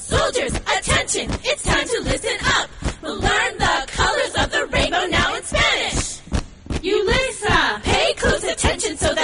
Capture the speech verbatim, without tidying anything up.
Soldiers, attention, it's time to listen up. We'll learn the colors of the rainbow now in Spanish. Yulisa, pay close attention so